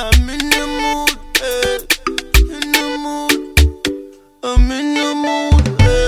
I'm in the mood, in the mood. I'm in the mood,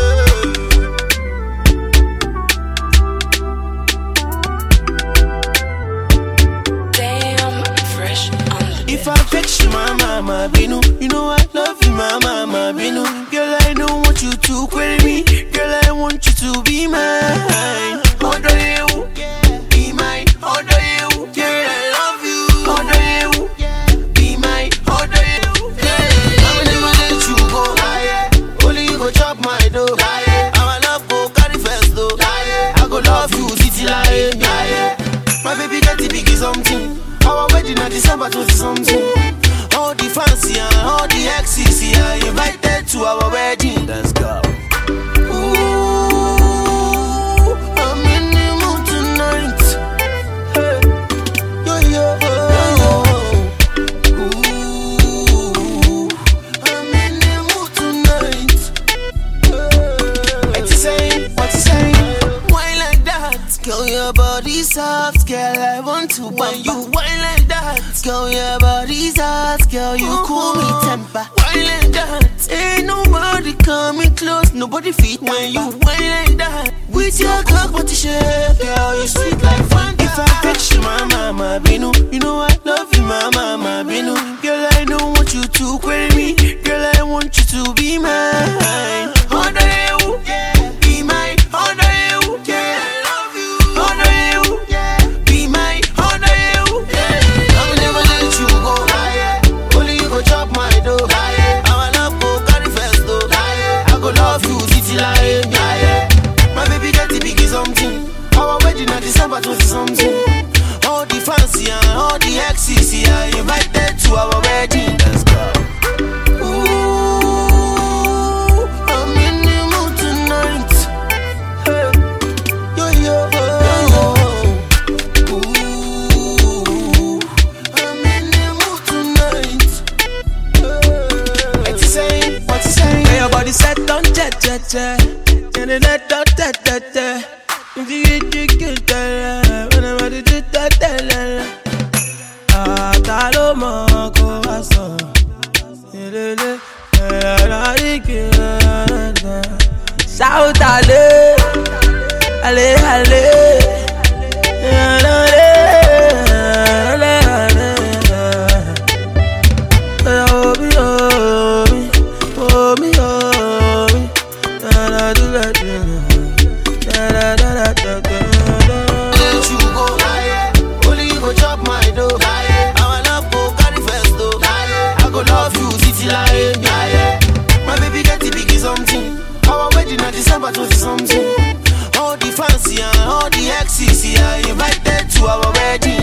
Damn, fresh on the If I vex you, my mama, Binu, you know I love you, my mama, Binu. Girl, I don't want you to quit me. Girl, I want you to be mine. Order you, be mine. Order you, girl, I love you. Order you, be mine. Order you, girl, I will never let you go. Only you go chop my dough. Our love go carry first though. I go love you, city like my baby got the biggie something. Our wedding in December 20 something. All the fancy and all the exes are invited to our wedding. Let's go. Ooh, I'm in the mood tonight. Hey, yo, yo, yo. Ooh, I'm in the mood tonight. What you saying? What you saying? Why like that? Girl, your body soft, girl, I want to when you whine like that. Girl, your body soft, girl, you cool me temper. Whine like that. Ain't nobody coming close, nobody feet when you whine like that. With your cock, what you shake, girl, you sweet like fun. If I fetch you, my mama, Binu, you know I love you, my mama, Binu. Girl, I don't want you to quit me. Girl, I want you to be mine. Order you, be mine. Order you, yeah. My baby got the biggie something. Our wedding in December 20 something. All the fancy and all the exes are invited to our wedding. Let's go. Ooh, I'm in the mood tonight. Hey, yo, yo, yo. Ooh, I'm in the mood tonight. What you saying? What you saying? Hey, your body set on jet. And then that. Shout ale. Only you go chop my dough. Our love go carry first though. I go love you, city like my baby got the biggie something. Our wedding in December 20 something. All the fancy and all the exes are invited to our wedding.